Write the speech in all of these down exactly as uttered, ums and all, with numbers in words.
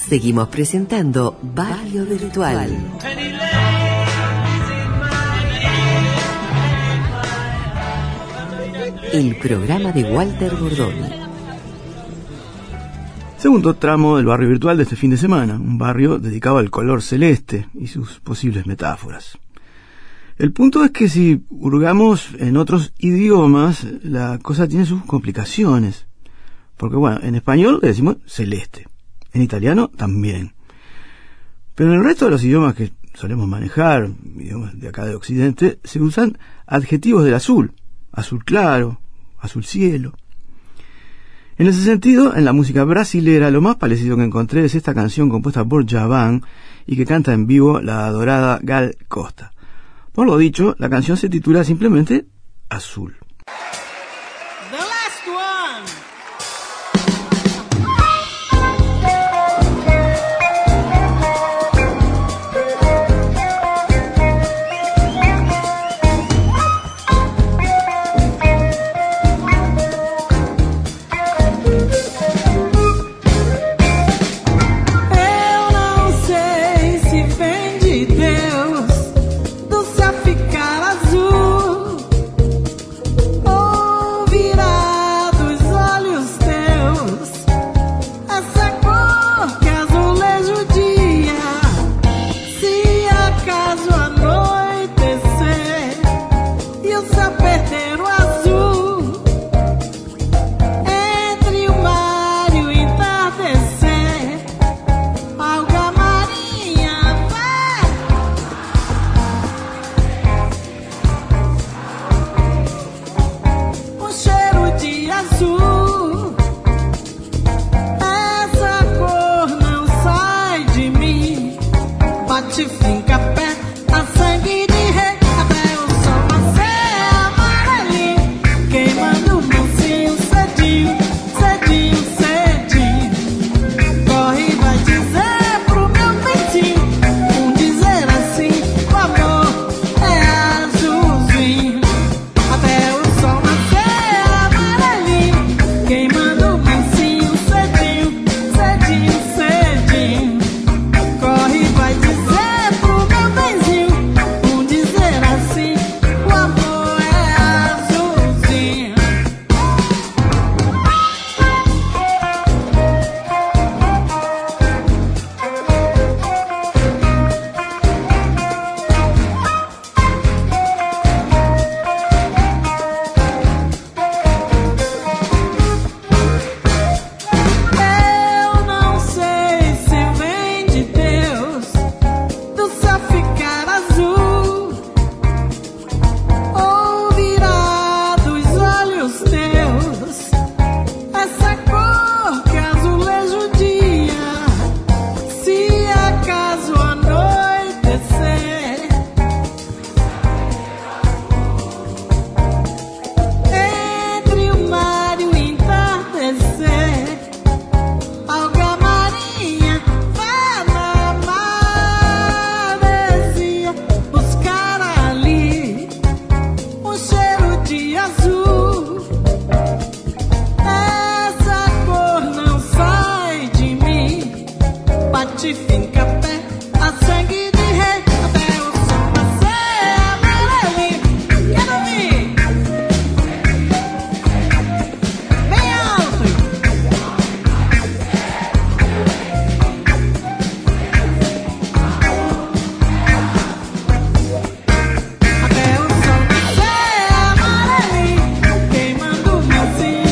Seguimos presentando Barrio Virtual. El programa de Walter Bordoni. Segundo tramo del Barrio Virtual de este fin de semana, un barrio dedicado al color celeste y sus posibles metáforas. El punto es que si hurgamos en otros idiomas, la cosa tiene sus complicaciones. Porque bueno, en español le decimos celeste, en italiano también. Pero en el resto de los idiomas que solemos manejar, idiomas de acá de Occidente, se usan adjetivos del azul, azul claro, azul cielo. En ese sentido, en la música brasilera, lo más parecido que encontré es esta canción compuesta por Djavan y que canta en vivo la adorada Gal Costa. Por lo dicho, la canción se titula simplemente Azul. The last one.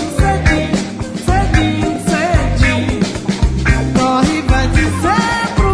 Corre, vai dizer pro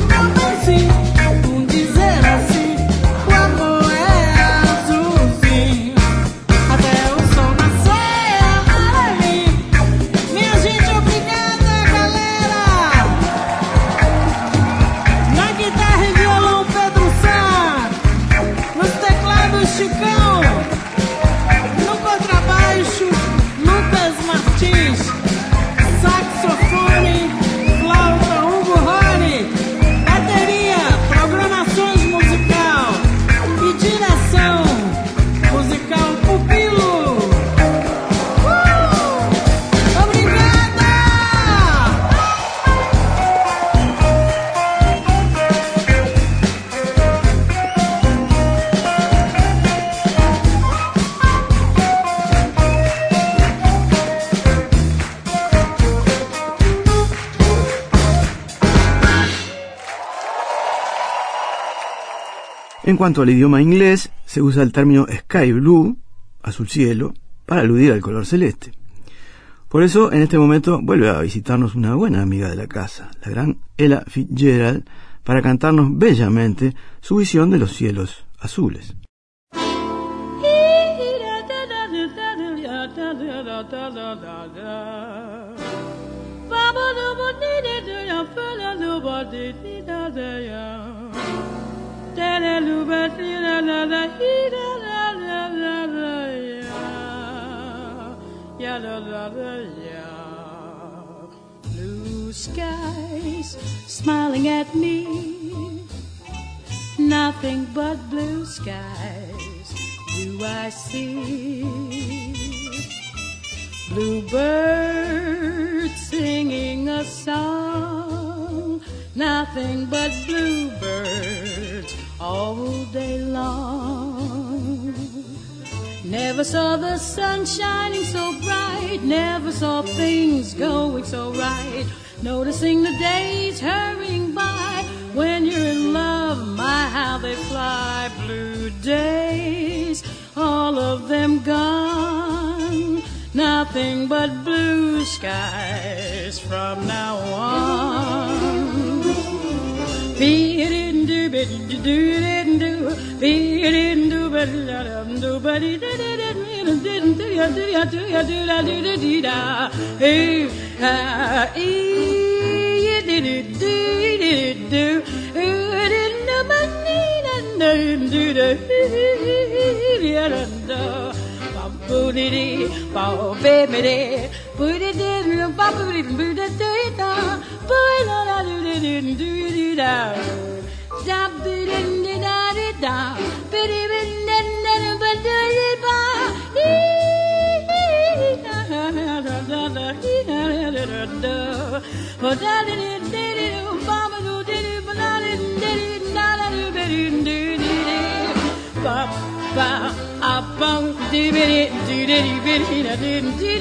En cuanto al idioma inglés, se usa el término sky blue, azul cielo, para aludir al color celeste. Por eso, en este momento, vuelve a visitarnos una buena amiga de la casa, la gran Ella Fitzgerald, para cantarnos bellamente su visión de los cielos azules. Blue skies smiling at me, nothing but blue skies do I see. Bluebirds singing a song, nothing but bluebirds all day long. Never saw the sun shining so bright, never saw things going so right, noticing the days hurrying by. When you're in love, my how they fly. Blue days, all of them gone, nothing but blue skies from now on. Be-a-didn't-do, be-a-didn't-do, be-a-didn't-do, but-a-dum-do, but-a-didn't-do-ya-do-ya-do-ya-do-ya-do-ya-do-ya-do-da. Hey-ah-ee-did-it-do-did-it-do, ooh-didn't-do-ba-dee-da-do-do-do-do-do-do-do. Boo-dee-dee, ba-bee-dee, boo-dee-dee, ba-boo-dee-dee-da, boo-dee-da-do-dee-dee-da, da-boo-dee-dee-da-dee-da, boo-dee-dee-da-da-da-ba-dee-ba, ee-da-da-da-da-da-da-da-da-da, ba-da-dee-dee-dee-dee, ba-ba-doo-dee-dee, ba-da-dee-dee-dee-da-da-dee-dee-dee, ba-ba. Up on the bit, do the bit, do the bit,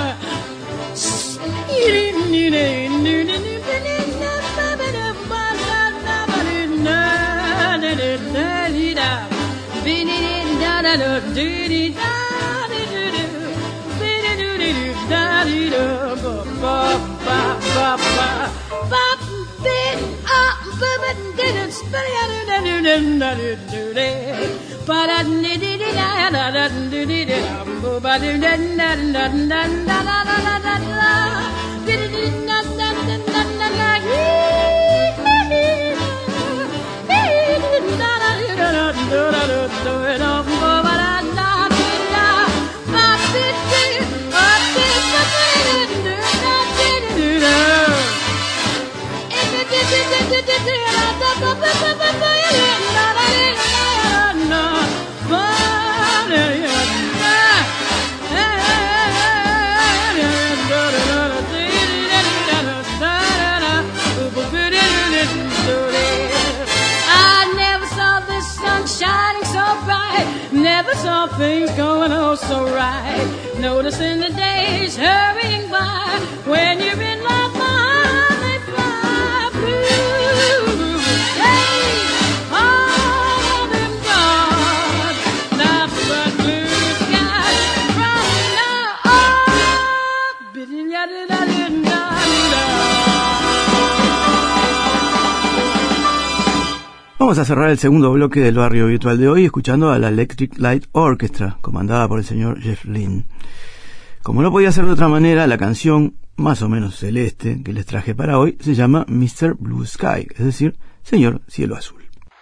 never saw things going oh so right, noticing the days hurrying by. When you're in love, my they fly. Blue, blue days, all of them gone, nothing but blue skies from now on. Biddy-da-da-da-da-da-da. Vamos a cerrar el segundo bloque del barrio virtual de hoy escuchando a la Electric Light Orchestra, comandada por el señor Jeff Lynne. Como no podía ser de otra manera, la canción más o menos celeste que les traje para hoy se llama mister Blue Sky, es decir, Señor Cielo Azul.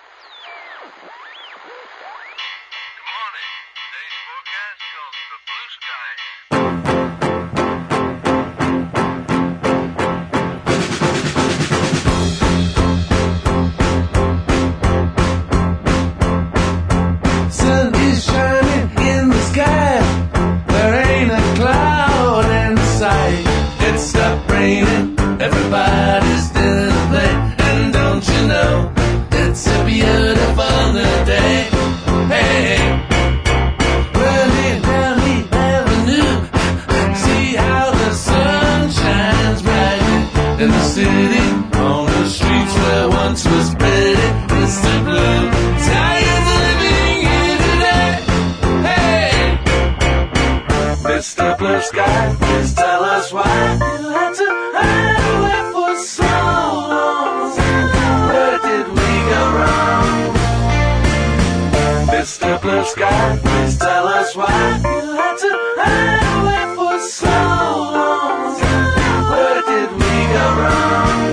Everybody's doing a play, and don't you know it's a beautiful new day. Hey, running down the avenue, see how the sun shines brightly in the city, on the streets where once was pretty. Mister Blue, tell you blue sky, please tell us why you had to hide away for so long. Where did we go wrong? Mister Blue Sky, please tell us why you had to hide away for so long. Where did we go wrong?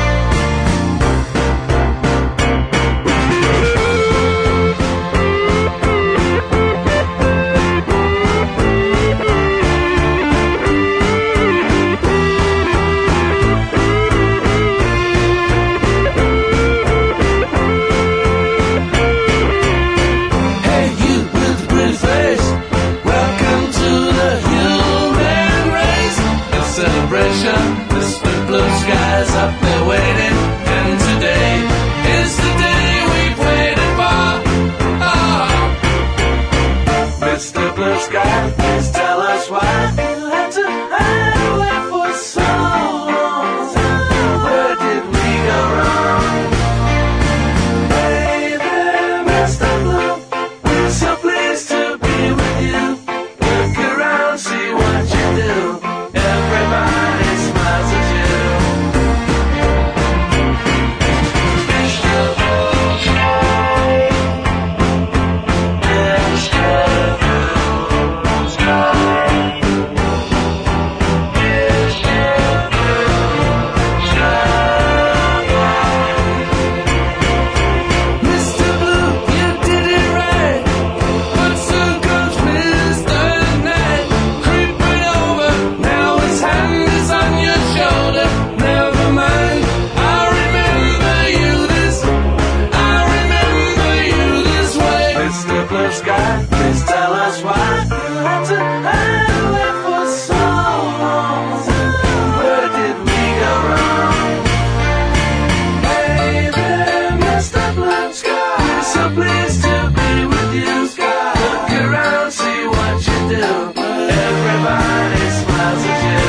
Mister Blue Sky's up there waiting, and today is the day we've waited for. Oh. Mister Blue Sky, please tell us why you had to hide away for so long. Where did we go wrong? Hey there, Mister Blue, we're so pleased to be with you. Look around, see what you do. Everybody smiles at you. Mister Blue Sky, Mister Blue Sky, Mister Blue Sky. Mister Blue, you did it right, but soon comes Mister Night, creeping over. Now his hand is on your shoulder. Never mind, I remember you this, I remember you this way. Mister Blue Sky, please tell us why you had to hide away for so long. Where did we go wrong? Hey there, Mister Blue Sky, we're so pleased to be with you. Look around, see what you do. Everybody smiles at you.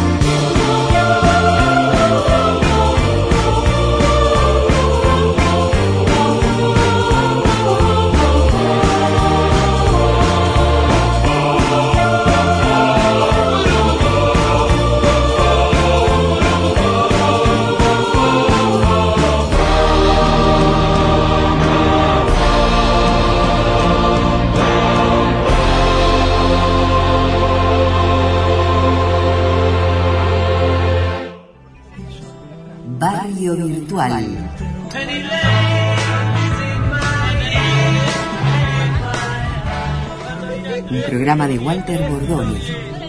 Barrio Virtual. Un programa de Walter Bordoni.